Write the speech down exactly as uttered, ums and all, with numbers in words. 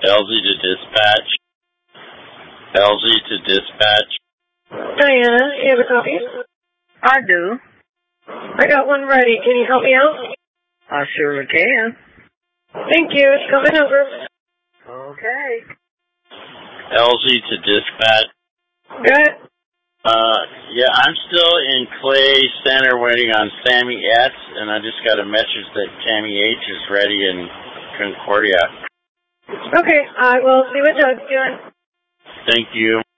L Z to dispatch. L Z to dispatch. Diana, you have a copy? I do. I got one ready. Can you help me out? I sure can. Thank you. It's coming over. Okay. L Z to dispatch. Good. Uh, yeah, I'm still in Clay Center waiting on Sammy S, and I just got a message that Tammy H is ready in Concordia. Okay, I will see what Doug's doing. Thank you.